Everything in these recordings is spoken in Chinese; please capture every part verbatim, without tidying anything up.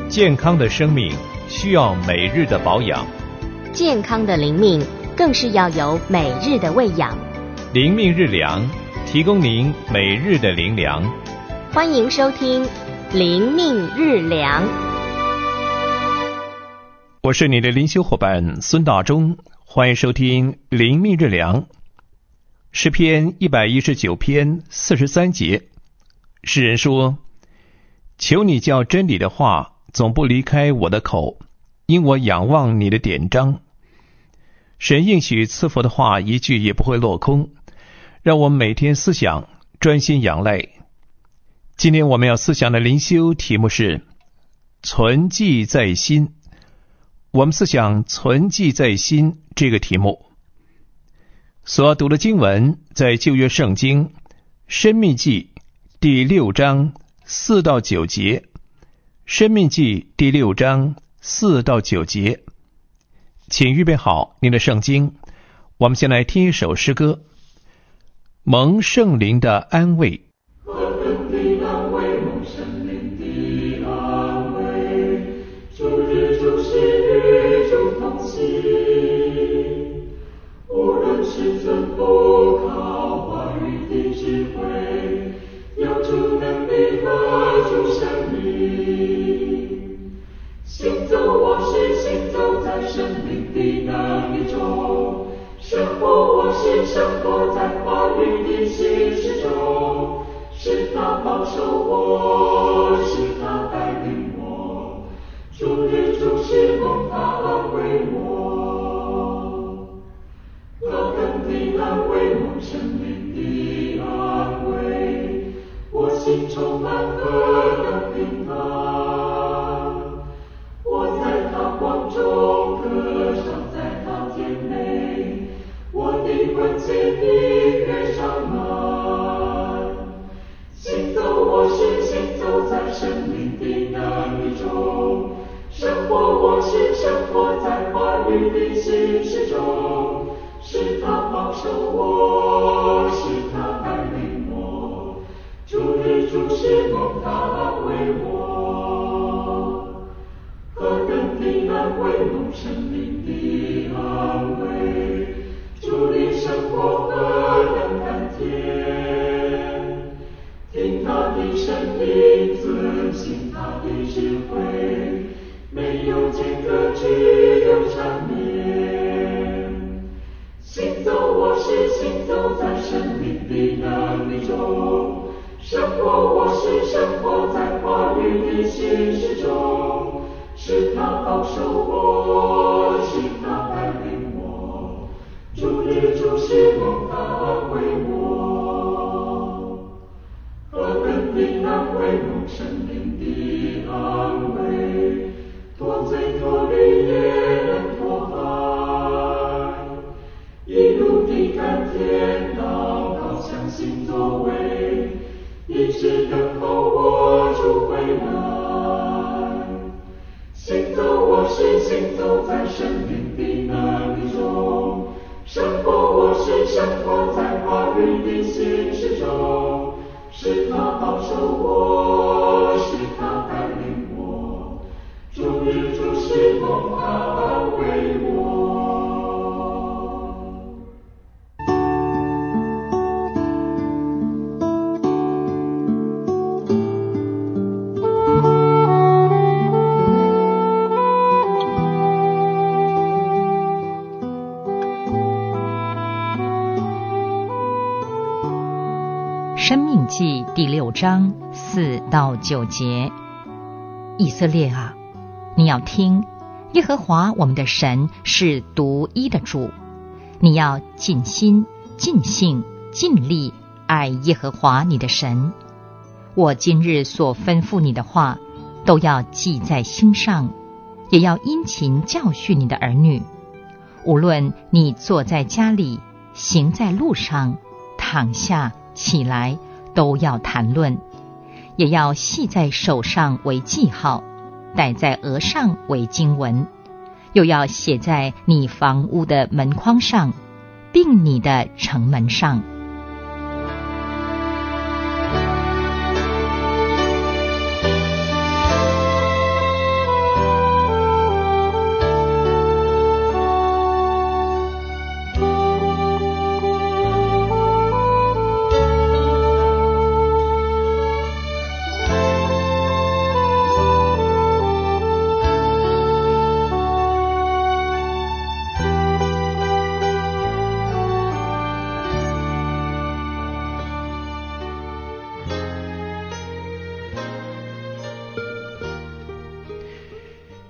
健康的生命需要每日的保养， 健康的灵命更是要有每日的喂养。 灵命日粮，提供您每日的灵粮。 欢迎收听灵命日粮。 我是你的灵修伙伴孙大中，欢迎收听灵命日粮。诗篇一百一十九篇四十三节，诗人说：求你叫真理的话总不离开我的口，因我仰望你的典章。神应许赐福的话一句也不会落空，让我们每天思想，专心仰赖。今天我们要思想的灵修题目是存记在心。我们思想存记在心这个题目。所要读的经文在旧约圣经申命记第六章四到九节，申命记第六章四到九节。请预备好您的圣经，我们先来听一首诗歌，蒙圣灵的安慰。 无论是尊不靠话语的智慧，有主能力和主生命。行走我是行走在生命的能力中，生活我是生活在话语的心事中，是他保守我，是他带领我，主日主是蒙他安慰我。何等的安慰，蒙生命的安慰，我心充满何等平安。我在他光中歌唱，在他甜美，我的魂情已跃上满。行走我是行走在生命的能力中，生活我是生活在话语的心事中，是他保守我，是他带领我，主日主是蒙他安慰我。何等的安慰，蒙生命的安慰，主的生活何等甘甜。听他的声音，遵行他的智慧，没有间隔，只有缠绵。行走我是行走在生命的能力中，生活我是生活在话语的心事中，是他保守我，是他带领我，主日主是蒙他安慰我。何等的安慰，蒙生命的安慰，脱罪脱律也能脱害。一路的甘甜，祷告相信作为，一直等候我主回来。行走我是行走在生命的能力中，生活我是生活在话语的心事中，是他保守我，是他带领我，主日主是蒙他安慰我。 申命记第六章四到九节，以色列啊，你要听，耶和华我们的神是独一的主，你要尽心、尽性、尽力爱耶和华你的神。我今日所吩咐你的话，都要记在心上，也要殷勤教训你的儿女。无论你坐在家里，行在路上，躺下起来，都要谈论，也要系在手上为记号，戴在额上为经文，又要写在你房屋的门框上，并你的城门上。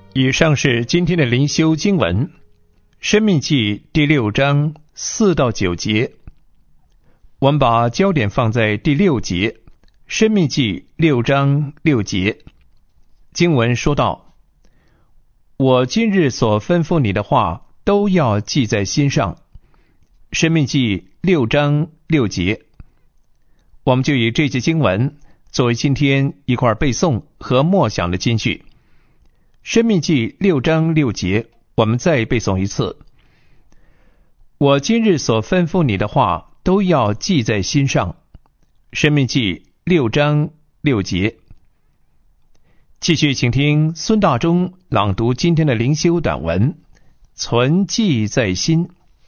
以上是今天的灵修经文，《申命记》第六章四到九节。我们把焦点放在第六节，《申命记》六章六节。经文说道：我今日所吩咐你的话，都要记在心上。申命记六章六节。我们就以这节经文作为今天一块背诵和默想的金句。申命记六章六节，我们再背诵一次。我今日所吩咐你的话，都要记在心上。申命记六章六节。继续请听孙大中朗读今天的灵修短文，存记在心。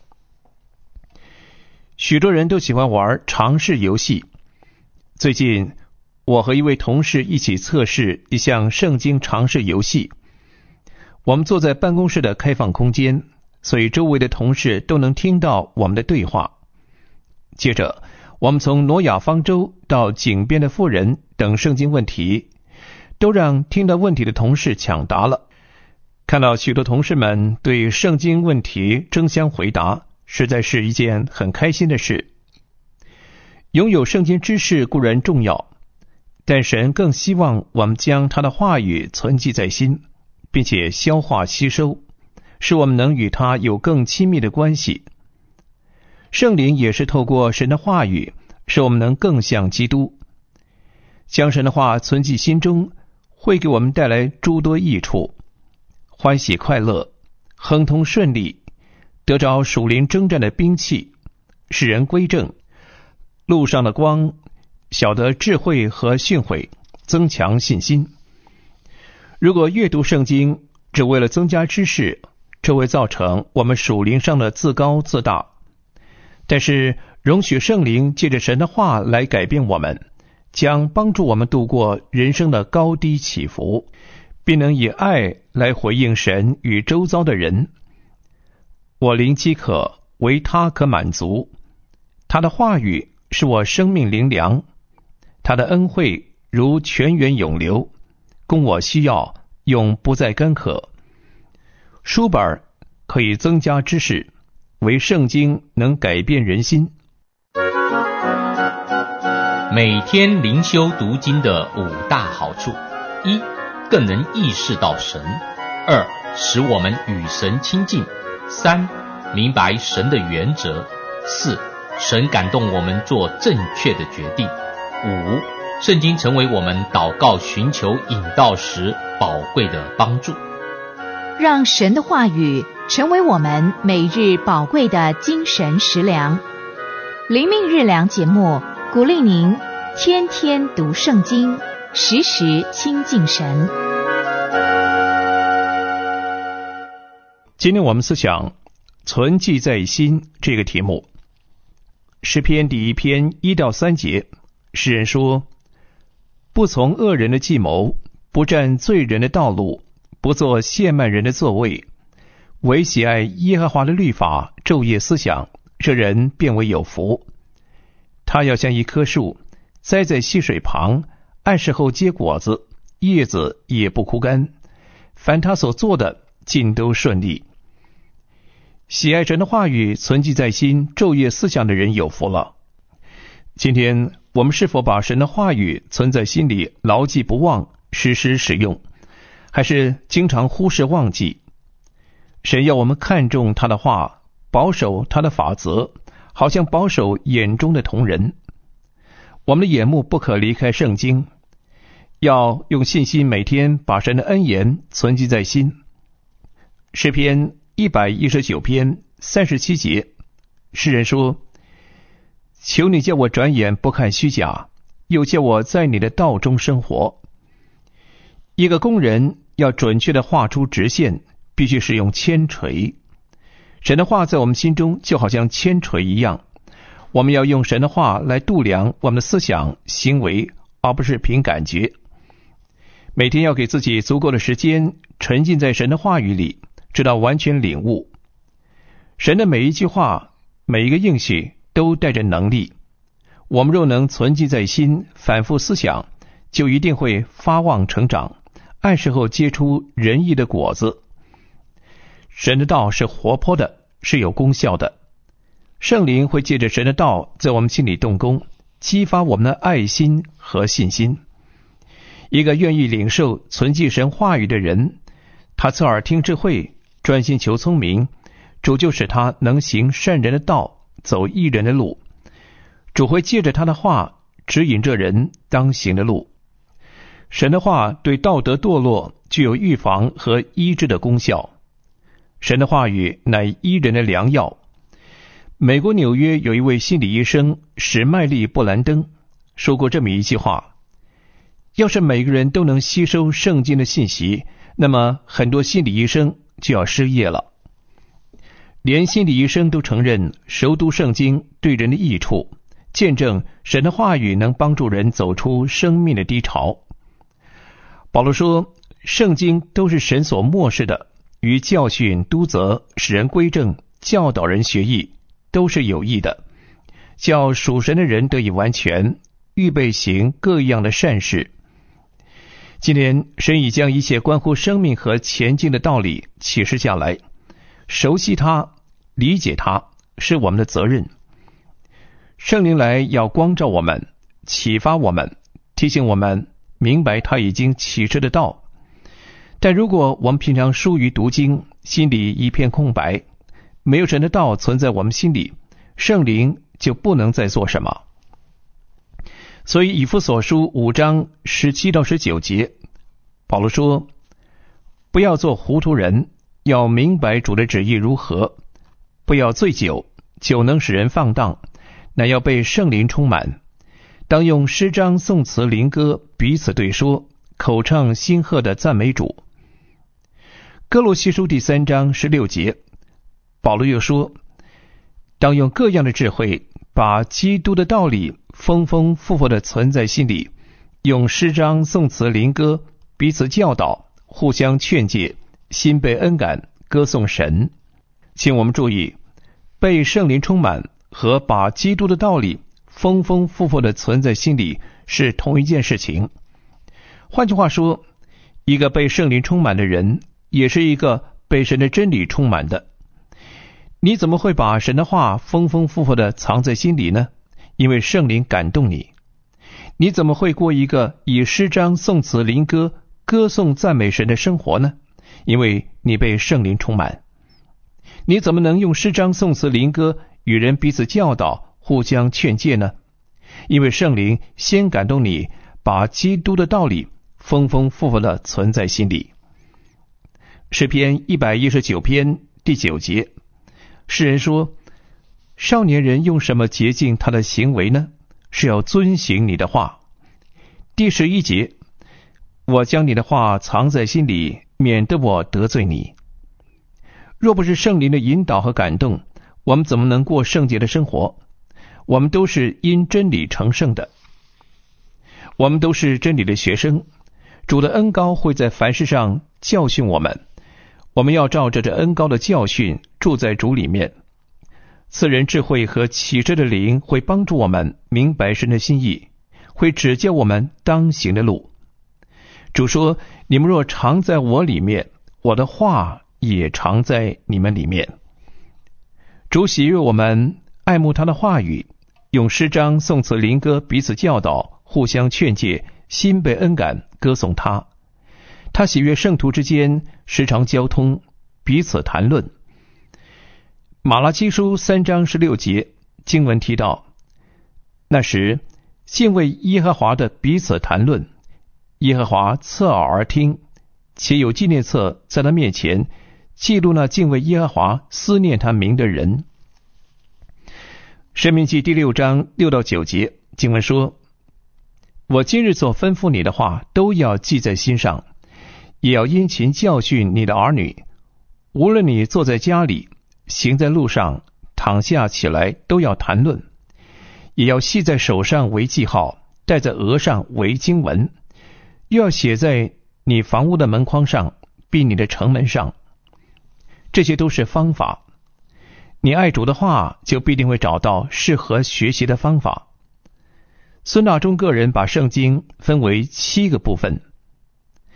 许多人都喜欢玩常识游戏。最近我和一位同事一起测试一项圣经常识游戏。我们坐在办公室的开放空间，所以周围的同事都能听到我们的对话。接着我们从挪亚方舟到井边的妇人等圣经问题，都让听到问题的同事抢答了。看到许多同事们对圣经问题争相回答，实在是一件很开心的事。拥有圣经知识固然重要，但神更希望我们将他的话语存记在心，并且消化吸收，使我们能与他有更亲密的关系。圣灵也是透过神的话语，使我们能更像基督。将神的话存记心中，会给我们带来诸多益处：欢喜快乐，亨通顺利，得着属灵征战的兵器，使人归正，路上的光，晓得智慧和训诲，增强信心。如果阅读圣经只为了增加知识，这会造成我们属灵上的自高自大。但是容许圣灵借着神的话来改变我们，将帮助我们度过人生的高低起伏，并能以爱来回应神与周遭的人。我灵饥渴，唯他可满足。他的话语是我生命灵粮，他的恩惠如泉源涌流，供我需要，永不再干渴。书本可以增加知识，唯圣经能改变人心。 每天灵修读经的五大好处：一、更能意识到神；二、使我们与神亲近；三、明白神的原则；四、神感动我们做正确的决定；五、圣经成为我们祷告寻求引导时宝贵的帮助。 让神的话语成为我们每日宝贵的精神食粮。灵命日粮节目鼓励您天天读圣经，时时亲近神。 今天我们思想存记在心这个题目。诗篇第一篇一到三节，诗人说：不从恶人的计谋，不占罪人的道路，不做亵慢人的座位，唯喜爱耶和华的律法，昼夜思想，这人便为有福。他要像一棵树栽在溪水旁，按时后结果子，叶子也不枯干，凡他所做的尽都顺利。喜爱神的话语存记在心，昼夜思想的人有福了。今天我们是否把神的话语存在心里，牢记不忘，时时使用，还是经常忽视忘记？神要我们看重他的话，保守他的法则，好像保守眼中的瞳人。我们的眼目不可离开圣经，要用信心每天把神的恩言存记在心。诗篇一百一十九篇三十七节，诗人说：求你叫我转眼不看虚假，又叫我在你的道中生活。一个工人要准确地画出直线，必须使用铅锤。神的话在我们心中就好像铅锤一样，我们要用神的话来度量我们的思想行为，而不是凭感觉。每天要给自己足够的时间沉浸在神的话语里，直到完全领悟。神的每一句话，每一个应许都带着能力。我们若能存记在心，反复思想，就一定会发旺成长， 按时候结出仁义的果子。神的道是活泼的，是有功效的。圣灵会借着神的道在我们心里动工，激发我们的爱心和信心。一个愿意领受存记神话语的人，他侧耳听智慧，专心求聪明，主就使他能行善人的道，走义人的路。主会借着他的话指引这人当行的路。神的话对道德堕落具有预防和医治的功效。神的话语乃医人的良药。美国纽约有一位心理医生史麦利·布兰登说过这么一句话：要是每个人都能吸收圣经的信息，那么很多心理医生就要失业了。连心理医生都承认熟读圣经对人的益处，见证神的话语能帮助人走出生命的低潮。保罗说，圣经都是神所默示的，于教训、督责、使人归正、教导人学义，都是有益的，叫属神的人得以完全，预备行各样的善事。今天神已将一切关乎生命和前进的道理启示下来，熟悉它，理解它，是我们的责任。圣灵来要光照我们，启发我们，提醒我们明白他已经启示的道。但如果我们平常疏于读经，心里一片空白，没有神的道存在我们心里，圣灵就不能再做什么。所以以弗所书五章十七到十九节，保罗说，不要做糊涂人，要明白主的旨意如何，不要醉酒，酒能使人放荡，乃要被圣灵充满，当用诗章、颂词、灵歌彼此对说，口唱心和的赞美主。哥罗西书第三章十六节，保罗又说，当用各样的智慧，把基督的道理丰丰富富的存在心里，用诗章、颂词、灵歌彼此教导，互相劝诫，心被恩感，歌颂神。请我们注意，被圣灵充满和把基督的道理丰丰富富的存在心里是同一件事情。换句话说，一个被圣灵充满的人，也是一个被神的真理充满的。你怎么会把神的话丰丰富富的藏在心里呢？因为圣灵感动你。你怎么会过一个以诗章、颂词、灵歌歌颂赞美神的生活呢？因为你被圣灵充满。你怎么能用诗章、颂词、灵歌与人彼此教导，互相劝诫呢？因为圣灵先感动你，把基督的道理丰丰富富的存在心里。诗篇一百一十九篇第九节，诗人说，少年人用什么洁净他的行为呢？是要遵行你的话。第十一节，我将你的话藏在心里，免得我得罪你。若不是圣灵的引导和感动，我们怎么能过圣洁的生活？我们都是因真理成圣的，我们都是真理的学生。主的恩膏会在凡事上教训我们，我们要照着这恩膏的教训住在主里面。赐人智慧和启示的灵会帮助我们明白神的心意，会指教我们当行的路。主说，你们若常在我里面，我的话也常在你们里面。主喜悦我们爱慕他的话语，用诗章、颂词、灵歌彼此教导，互相劝诫，心被恩感，歌颂他。他喜悦圣徒之间时常交通，彼此谈论。马拉基书三章十六节经文提到，那时敬畏耶和华的彼此谈论，耶和华侧耳而听，且有纪念册在他面前，记录那敬畏耶和华思念他名的人。申命记第六章六到九节经文说，我今日所吩咐你的话都要记在心上，也要殷勤教训你的儿女，无论你坐在家里，行在路上，躺下起来，都要谈论，也要系在手上为记号，戴在额上为经文，又要写在你房屋的门框上，并你的城门上。这些都是方法。你爱主的话，就必定会找到适合学习的方法。孙大中个人把圣经分为七个部分。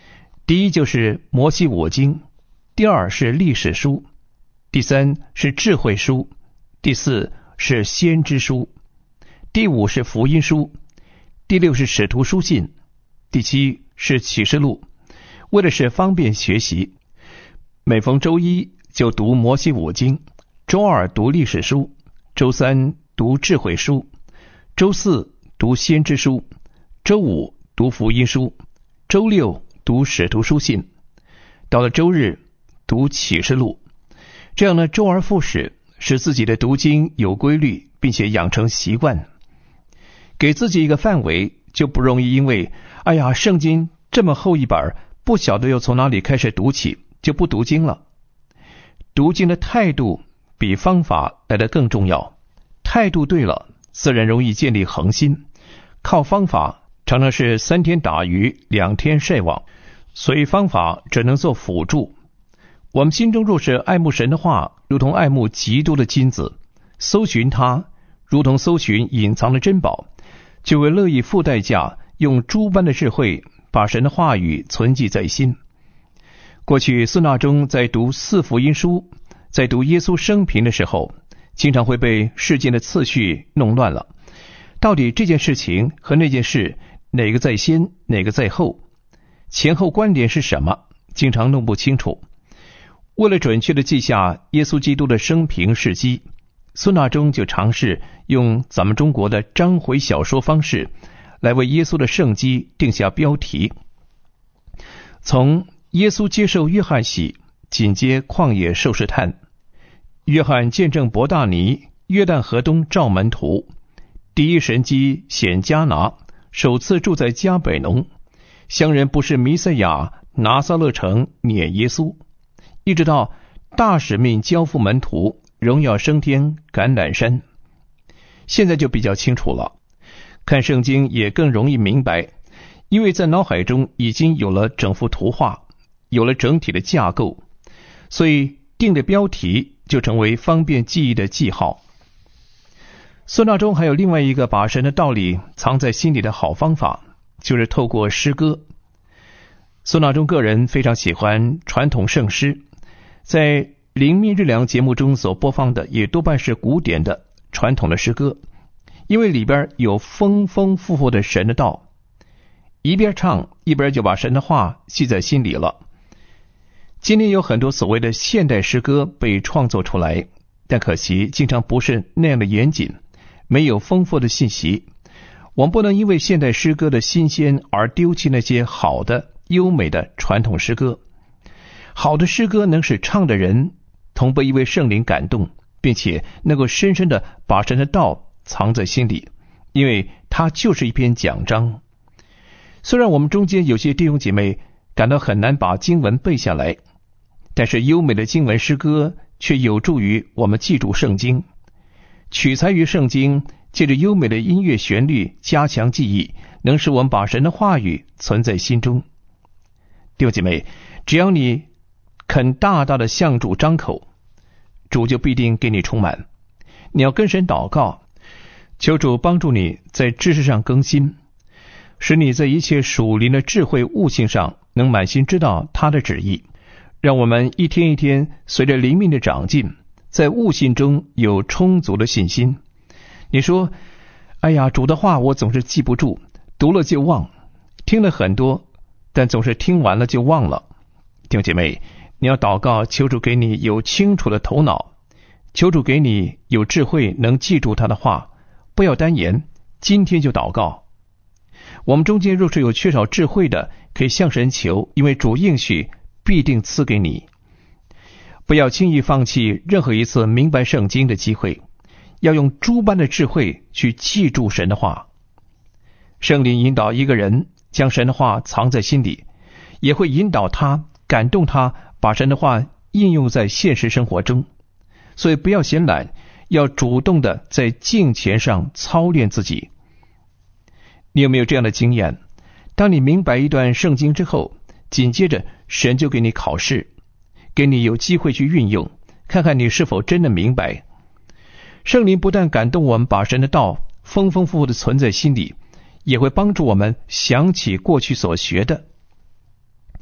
第一就是摩西五经，第二是历史书，第三是智慧书，第四是先知书，第五是福音书，第六是使徒书信，第七是启示录。为的是方便学习，每逢周一就读摩西五经，周二读历史书，周三读智慧书，周四读先知书，周五读福音书，周六读使徒书信，到了周日读启示录。这样呢，周而复始，使自己的读经有规律，并且养成习惯。给自己一个范围，就不容易因为哎呀，圣经这么厚一本，不晓得又从哪里开始读起，就不读经了。读经的态度比方法来得更重要，态度对了，自然容易建立恒心。靠方法常常是三天打鱼两天晒网，所以方法只能做辅助。我们心中若是爱慕神的话，如同爱慕极多的金子，搜寻它如同搜寻隐藏的珍宝，就会乐意付代价，用诸般的智慧把神的话语存记在心。过去孙大中在读四福音书，在读耶稣生平的时候，经常会被事件的次序弄乱了，到底这件事情和那件事哪个在先哪个在后，前后关联是什么，经常弄不清楚。为了准确地记下耶稣基督的生平事迹，孙大中就尝试用咱们中国的章回小说方式来为耶稣的圣迹定下标题。从耶稣接受约翰洗，紧接旷野受试探，约翰见证伯大尼，约旦河东召门徒，第一神迹显迦拿，首次住在迦北农，乡人不是弥赛亚，拿撒勒城撵耶稣，一直到大使命交付门徒，荣耀升天橄榄山。现在就比较清楚了，看圣经也更容易明白，因为在脑海中已经有了整幅图画，有了整体的架构，所以定的标题就成为方便记忆的记号。孙大中还有另外一个把神的道理藏在心里的好方法，就是透过诗歌。孙大中个人非常喜欢传统圣诗，在灵命日粮节目中所播放的也多半是古典的传统的诗歌，因为里边有丰丰富富的神的道，一边唱一边就把神的话记在心里了。今天有很多所谓的现代诗歌被创作出来，但可惜经常不是那样的严谨，没有丰富的信息。我们不能因为现代诗歌的新鲜而丢弃那些好的优美的传统诗歌。好的诗歌能使唱的人同被一位圣灵感动，并且能够深深的把神的道藏在心里，因为它就是一篇讲章。虽然我们中间有些弟兄姐妹感到很难把经文背下来，但是优美的经文诗歌却有助于我们记住圣经。取材于圣经，借着优美的音乐旋律加强记忆，能使我们把神的话语存在心中。弟兄姐妹，只要你肯大大的向主张口，主就必定给你充满。你要跟神祷告，求主帮助你在知识上更新，使你在一切属灵的智慧悟性上能满心知道他的旨意。让我们一天一天随着灵命的长进，在悟性中有充足的信心。你说，哎呀，主的话我总是记不住，读了就忘，听了很多，但总是听完了就忘了。弟兄姐妹，你要祷告，求主给你有清楚的头脑，求主给你有智慧，能记住他的话，不要单言，今天就祷告。我们中间若是有缺少智慧的，可以向神求，因为主应许必定赐给你。不要轻易放弃任何一次明白圣经的机会，要用诸般的智慧去记住神的话。圣灵引导一个人将神的话藏在心里，也会引导他，感动他把神的话应用在现实生活中。所以不要嫌懒，要主动的在敬虔上操练自己。你有没有这样的经验？当你明白一段圣经之后，紧接着神就给你考试，给你有机会去运用，看看你是否真的明白。圣灵不但感动我们把神的道丰丰富富的存在心里，也会帮助我们想起过去所学的。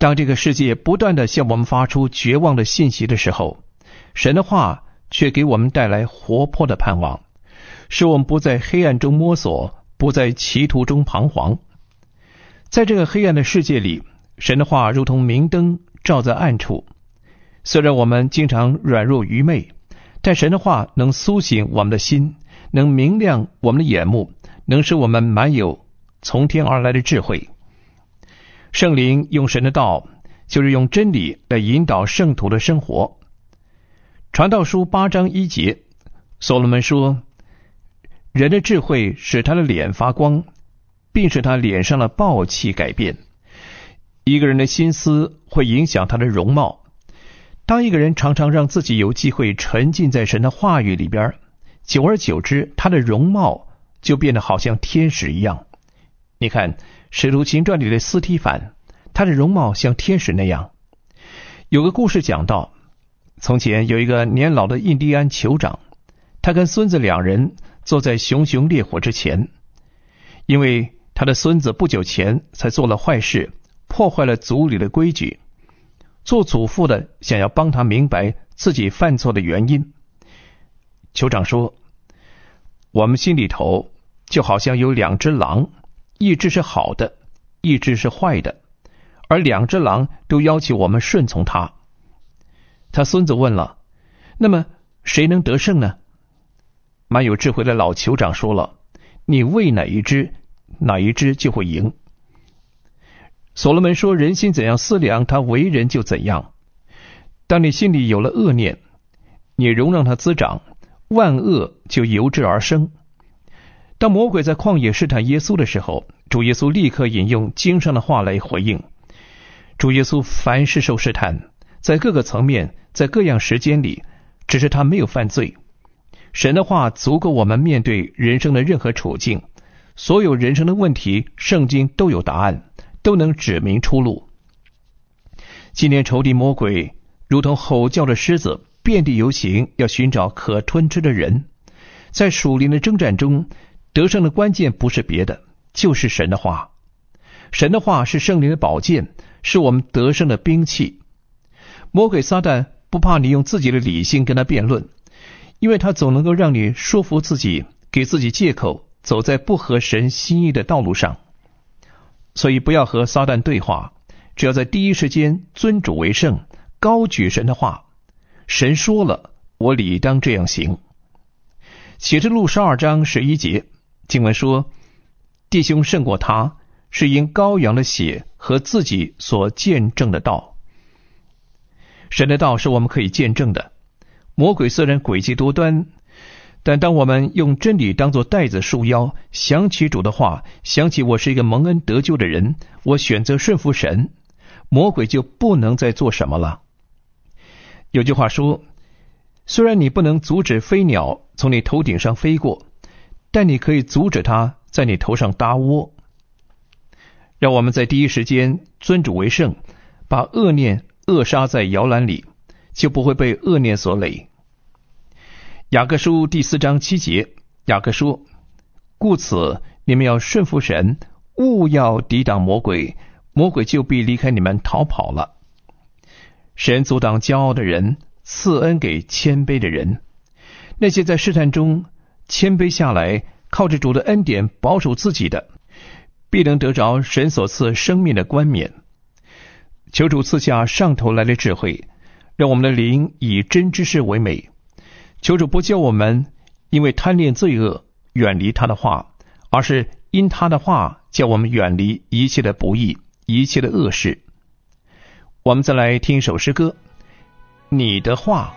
当这个世界不断地向我们发出绝望的信息的时候，神的话却给我们带来活泼的盼望，使我们不在黑暗中摸索，不在歧途中彷徨。在这个黑暗的世界里，神的话如同明灯照在暗处。虽然我们经常软弱愚昧，但神的话能苏醒我们的心，能明亮我们的眼目，能使我们满有从天而来的智慧。圣灵用神的道，就是用真理来引导圣徒的生活。传道书八章一节，所罗门说，人的智慧使他的脸发光，并使他脸上的暴气改变。一个人的心思会影响他的容貌。当一个人常常让自己有机会沉浸在神的话语里边，久而久之，他的容貌就变得好像天使一样。你看使徒行传里的司提反，他的容貌像天使那样。有个故事讲到，从前有一个年老的印第安酋长，他跟孙子两人坐在熊熊烈火之前，因为他的孙子不久前才做了坏事，破坏了族里的规矩。做祖父的想要帮他明白自己犯错的原因。酋长说，我们心里头就好像有两只狼，一只是好的，一只是坏的，而两只狼都要求我们顺从他。他孙子问了，那么谁能得胜呢？蛮有智慧的老酋长说了，你喂哪一只，哪一只就会赢。所罗门说，人心怎样思量，他为人就怎样。当你心里有了恶念，你容让它滋长，万恶就由之而生。当魔鬼在旷野试探耶稣的时候，主耶稣立刻引用经上的话来回应。主耶稣凡事受试探，在各个层面，在各样时间里，只是他没有犯罪。神的话足够我们面对人生的任何处境，所有人生的问题，圣经都有答案，都能指明出路。今天仇敌魔鬼如同吼叫的狮子，遍地游行，要寻找可吞吃的人。在属灵的征战中，得胜的关键不是别的，就是神的话。神的话是圣灵的宝剑，是我们得胜的兵器。魔鬼撒旦不怕你用自己的理性跟他辩论，因为他总能够让你说服自己，给自己借口，走在不合神心意的道路上。所以不要和撒旦对话，只要在第一时间尊主为圣，高举神的话。神说了，我理当这样行。启示录十二章十一节，经文说，弟兄胜过他，是因羔羊的血和自己所见证的道。神的道是我们可以见证的。魔鬼虽然诡计多端，但当我们用真理当作带子束腰，想起主的话，想起我是一个蒙恩得救的人，我选择顺服神，魔鬼就不能再做什么了。有句话说，虽然你不能阻止飞鸟从你头顶上飞过，但你可以阻止它在你头上搭窝。让我们在第一时间尊主为圣，把恶念扼杀在摇篮里，就不会被恶念所累。雅各书第四章七节，雅各说，故此你们要顺服神，勿要抵挡魔鬼，魔鬼就必离开你们逃跑了。神阻挡骄傲的人，赐恩给谦卑的人。那些在试探中谦卑下来，靠着主的恩典保守自己的，必能得着神所赐生命的冠冕。求主赐下上头来的智慧，让我们的灵以真知识为美。求主不叫我们因为贪恋罪恶远离他的话，而是因他的话叫我们远离一切的不义，一切的恶事。我们再来听一首诗歌，你的话。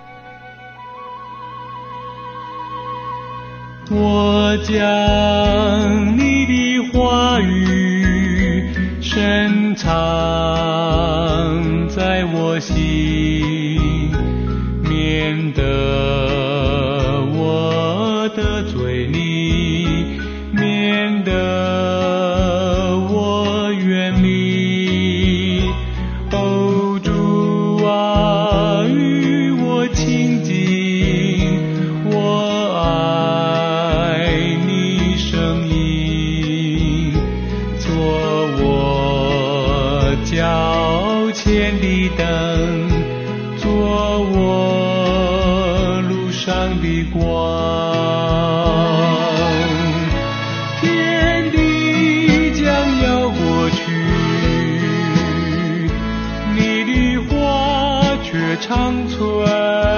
我将你的话语深藏在我心，免得我得罪你，免得我远离。哦，主啊，与我亲近，我爱你声音，做我脚脚前的灯，做我路上的光。天地将要过去，你的话却长存。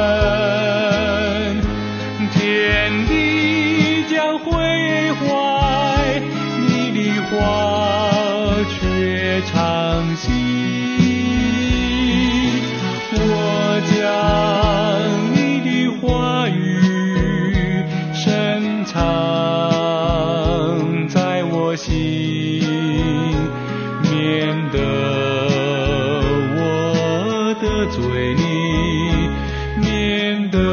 天地将毁坏，你的话却长新。我将你的话语深藏在我心，免得我得罪你，免得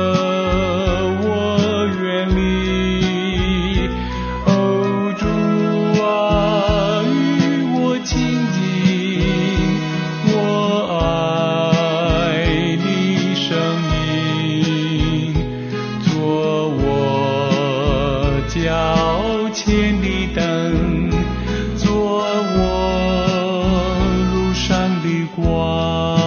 我远离。哦，主啊，与我亲近，我爱你声音，做我脚前的灯，做我路上的光。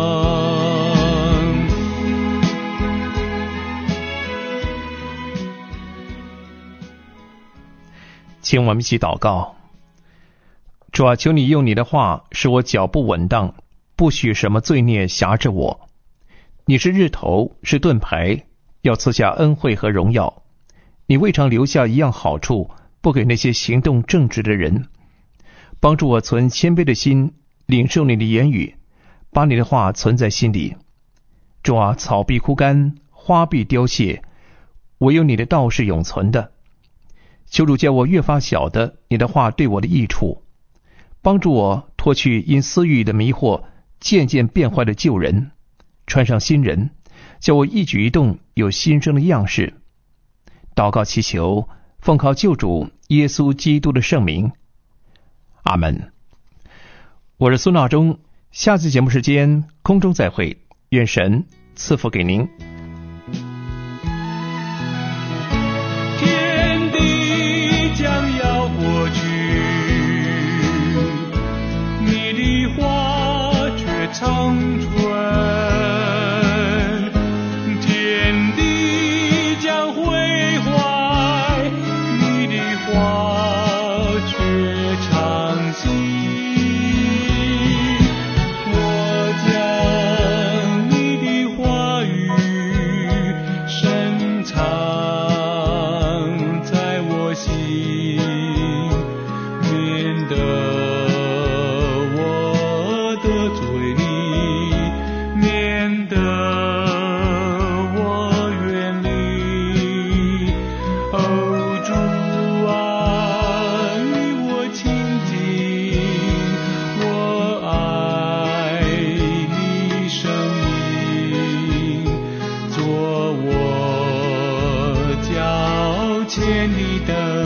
请我们一起祷告。主啊，求你用你的话使我脚步稳当，不许什么罪孽辖制我。你是日头，是盾牌，要赐下恩惠和荣耀。你未尝留下一样好处，不给那些行动正直的人。帮助我存谦卑的心，领受你的言语，把你的话存在心里。主啊，草必枯干，花必凋谢，唯有你的道是永存的。求主叫我越发晓得你的话对我的益处，帮助我脱去因私欲的迷惑渐渐变坏的旧人，穿上新人，叫我一举一动有新生的样式。祷告祈求，奉靠救主耶稣基督的圣名，阿们。我是苏纳中，下次节目时间空中再会，愿神赐福给您。 天地将要过去，你的话却长存。天地将毁坏，你的话却长新。我将你的话语深藏在我心，免得我得罪你，免得我远离。哦，主啊，与我亲近，我爱你声音，做我脚前的灯。